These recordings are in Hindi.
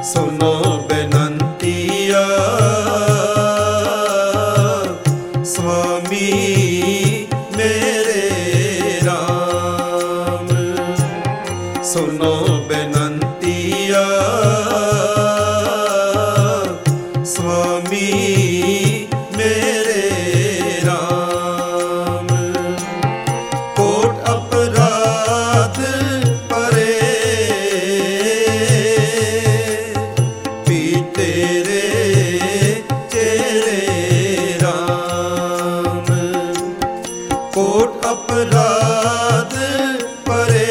सुनो बेनंतिया स्वामी मेरे राम। सुनो बेनंतिया स्वामी मेरे राम। कोट अपराध परे पी तेरे चेहरे राम। कोट अपराध परे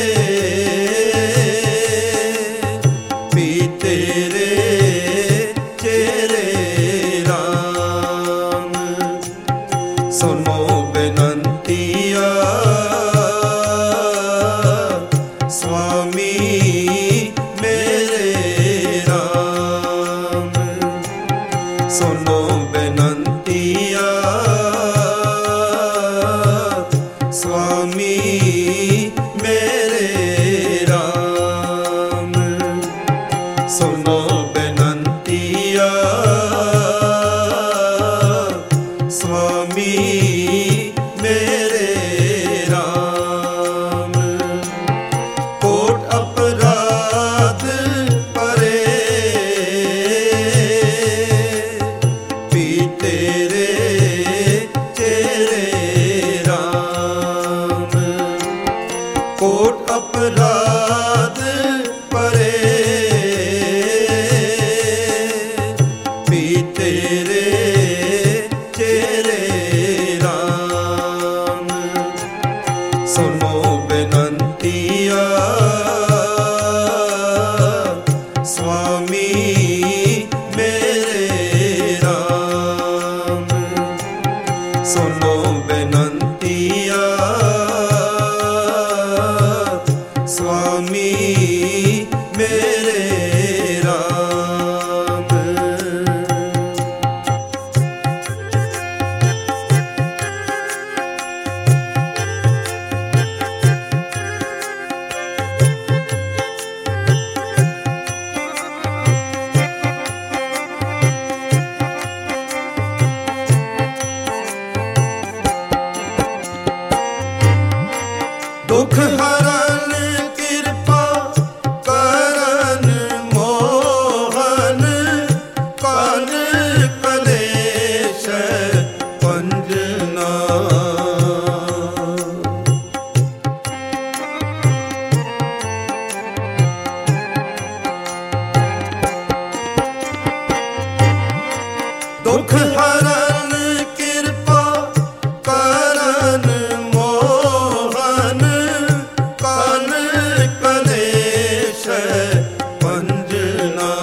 पी तेरे चेहरे राम। सुनो बेनंतिया स्वामी मेरे राम। सुनो बेनंतिया स्वामी मेरे राम। सुनो बेनंतिया स्वामी मेरे राम। कोट अपराध परे पी तेरे चेहरे राम। कोट अपराध परे पी तेरे चेहरे राम। सुनो बेनंतिया स्वामी मेरे राम। सुनो बेनंतिया स्वामी मेरे राम। दुख हरन कृपा करन मोहन कान कलेश पंजना। दुख हरन कृपा करन मोहन कान कलेश पंजना।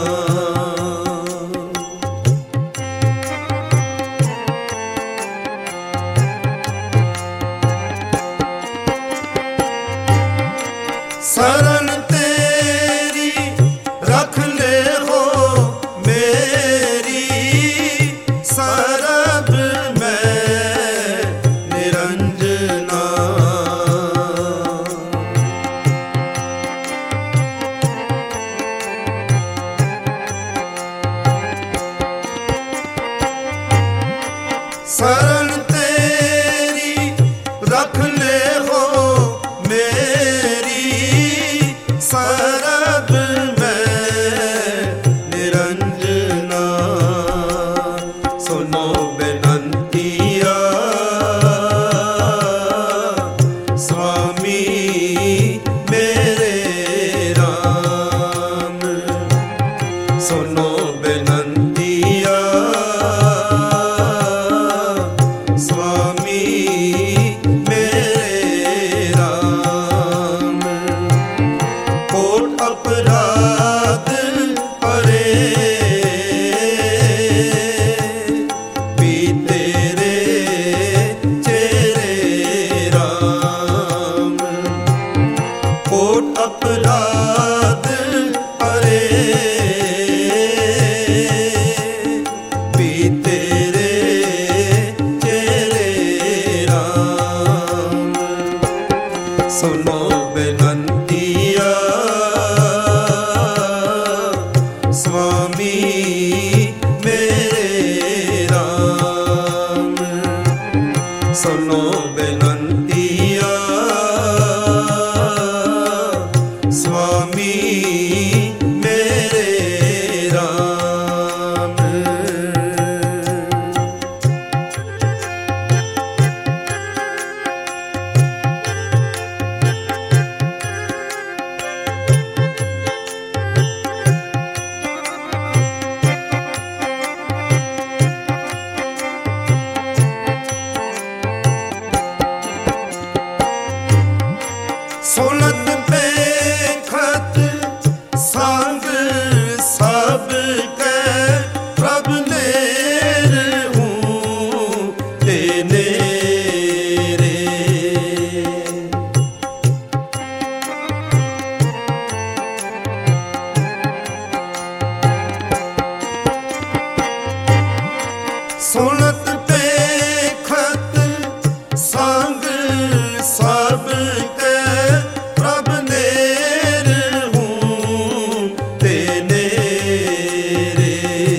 शरण तेरी रख ले हो मेरी सरब में निरंजना। शरण तेरी रख ले हो मेरी सरब में निरंजना। सुनो बेनंतिया स्वामी मेरे राम। सुनो बेनंतिया स्वामी मेरे राम। कोट अपराध परे पी तेरे चेहरे राम। कोट अपराध परे पी तेरे चेहरे राम। सुनो बेनंतिया सब के प्रभ नेर हूँ तेने रे।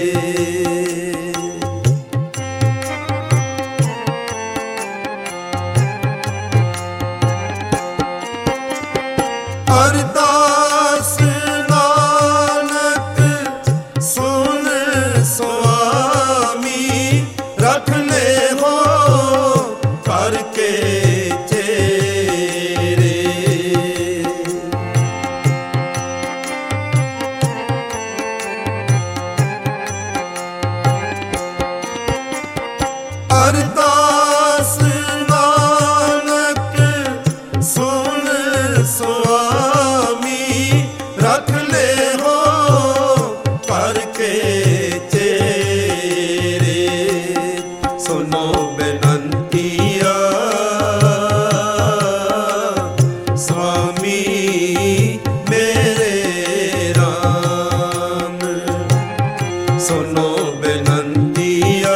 अरदास नानक सुन स्वामी, रख ले हो करके चेरे। अरदास नानक सुन स्वामी, रख ले हो करके चेरे। सुनो बेनंतिया स्वामी मेरे राम, सुनो बेनंतिया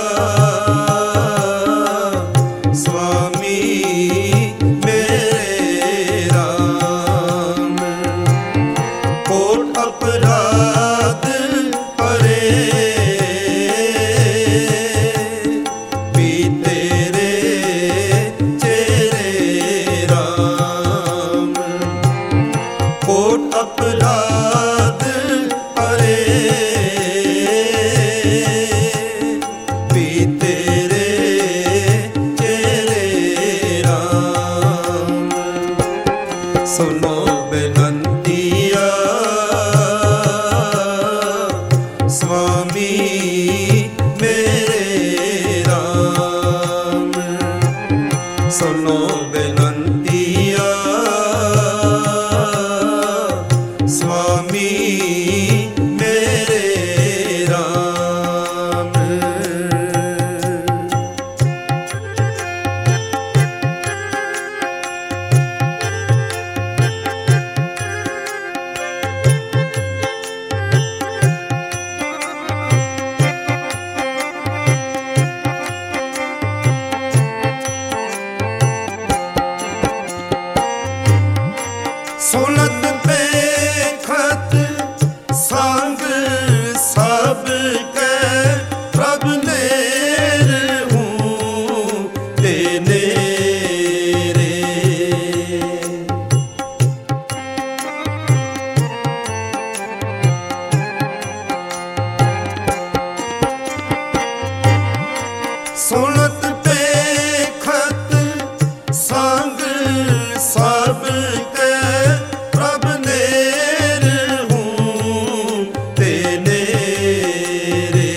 स्वामी मेरे राम। कोट अपराध परे पीते रे चेरे राम। कोट अपराध परे पीते रे चेरे राम। सुनो बेनंतिया स्वामी मेरे राम, सुनो बेनंतिया स्वामी मेरे राम। सुनत देखत संग सब के प्रभ नेर हूँ तेने रे। सुनत देखत संग सब के प्रभ नेर हूँ तेने रे।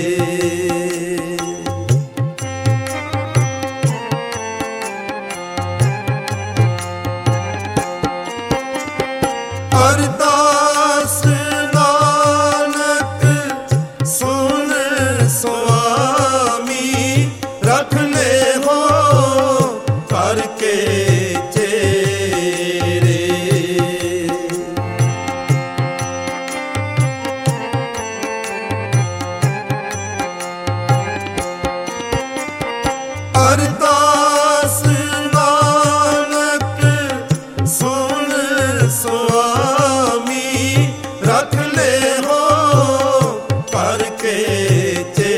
अरदास नानक सुन स्वामी, रख ले हो करके चेरे। अरदास नानक सुन स्वामी, रख ले हो करके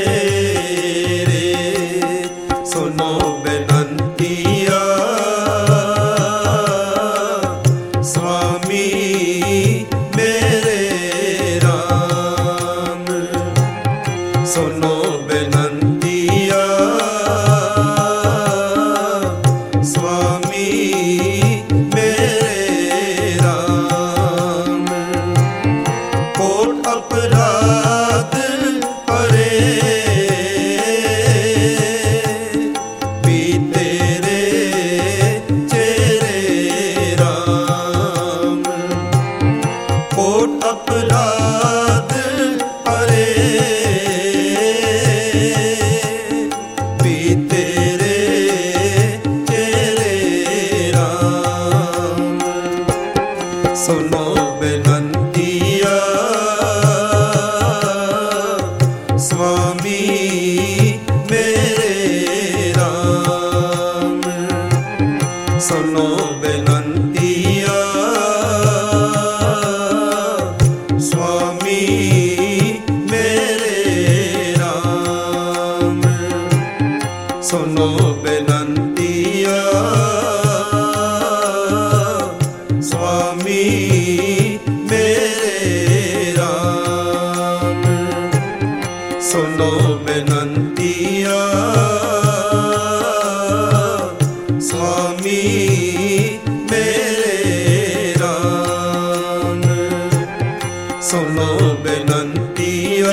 चेरे। सुनो बेनंतिया सुनो बेनंतिया स्वामी मेरे राम। सुनो बेनंतिया स्वामी मेरे राम। सुनो बेनंतिया स्वामी मेरे राम। सुनो बेनंतिया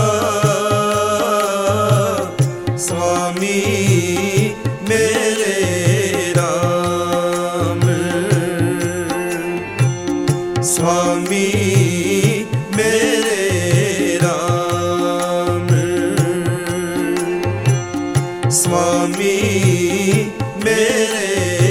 स्वामी मेरे राम। स्वामी मेरे राम। स्वामी मेरे